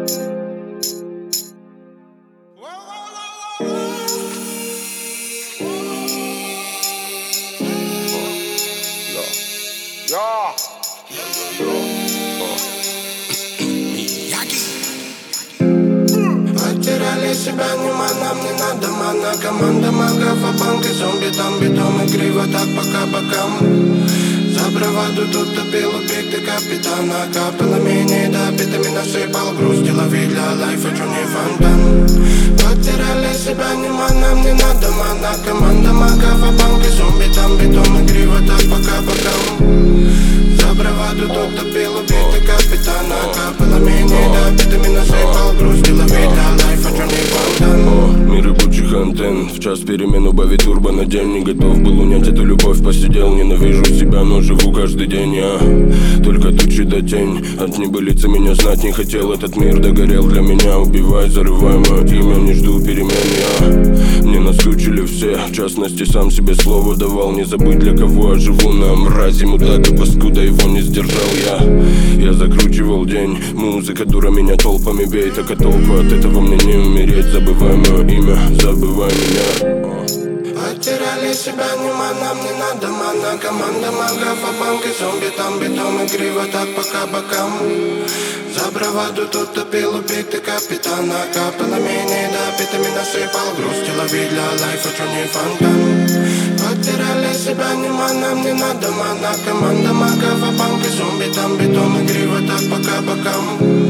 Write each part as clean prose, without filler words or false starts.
Потеряли себя, нам не надо мана. Команда магов, а банки, зомби, там битом и криво так пока бокам. За браваду тут топил убитый капитана. Капелами не добитыми насыпал грусти. Лови для лайфа, чё не фонтан. Потеряли себя, нам не надо мана. Команда магов, а банки, зомби, там битом и криво так пока бокам. За браваду тут топил убитый капитана. Капелами не добитыми насыпал грусти. Лови для лайфа, чё не фонтан. Мир рабочих антенн. В час перемен убавить турбо на день. Не готов был унять эту любовь, посидел. Ненавижу себя, но живу каждый день я. Только тучи да тень. От небылицы меня знать не хотел. Этот мир догорел для меня. Убивай, зарывай мое имя, не жду перемен я. Мне наскучили все, в частности сам себе слово давал. Не забыть для кого я живу на мразе. Мудак и паскуда, его не сдержал я. Я закручивал день. Музыка дура меня толпами бей. Так а толку от этого мне не умереть. Забывай мое имя, забывай меня. Потеряли себя, нам не надо мана. Команда магов, а банки, зомби, там битом и криво так пока бокам. За браваду тут топил убитый капитана. Капелами не добитыми насыпал грусти. Лови для лайфа, чё не фонтан. Потеряли себя, нам не надо мана. Команда магов, а банки, зомби, там битом и криво так пока бокам.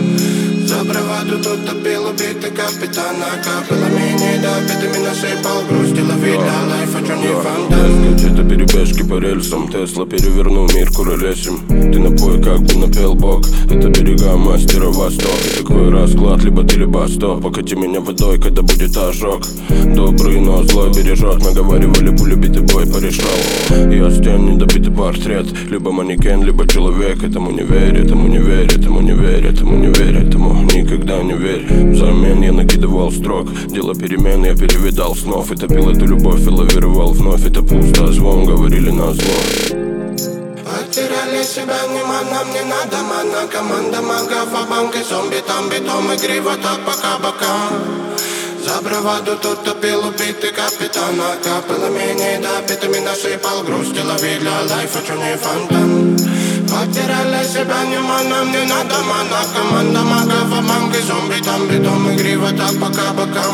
За браваду тут топил убитый капитана. Капелами не добитыми насыпал грусти. Лови для лайфа, чё не фонтан. Это перебежки по рельсам. Тесла перевернул мир куролесим. Ты напой, как бы напел бог. Это берега мастера Восток. И такой расклад, либо ты, либо стоп. Покати меня водой, когда будет ожог. Добрый, но злой бережет. Наговаривали пули, битый бой порешал. Я стен, недобитый портрет. Либо манекен, либо человек. Этому не верь, этому не верь, этому не верь, этому не верь, этому никогда не верь. Взамен я накидывал строк. Дело перемен, я перевидал снов. И топил эту любовь и лавировал вновь. Это пусто, звон, говорили на зло. Потеряли себя, нам не надо мана. Команда магов, а банки, зомби, там битом и криво так пока бокам. За браваду тут топил убитый капитана. Капелами не добитыми насыпал грусти. Лови для лайфа, чё не фонтан. Потеряли себя, нам не надо мана. Команда магов, а банки, зомби, там битом и криво так пока бокам.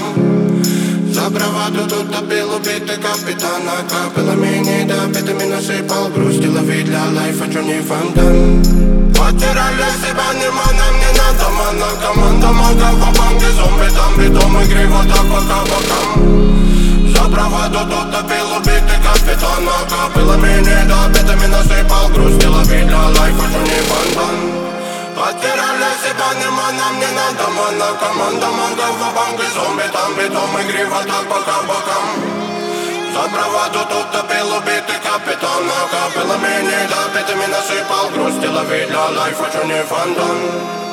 За браваду тут топил убитый капитана. Капелами не добитыми насыпал грусти. Лови для лайфа, чё не фонтан. Потеряли себя, нам не надо мана. Команда магов, а банки, зомби, там битом и криво так пока бокам. За браваду тут топил убитый капитана. Капелами не добитыми насыпал грусти. Лови для лайфа, чё не фонтан. Потеряли себя, нам не надо мана. Команда магов, а банки, зомби, там битом и криво так пока бокам. За браваду тут топил убитый капитана. Капелами не добитыми насыпал грусти. Лови для лайфа, чё не фонтан.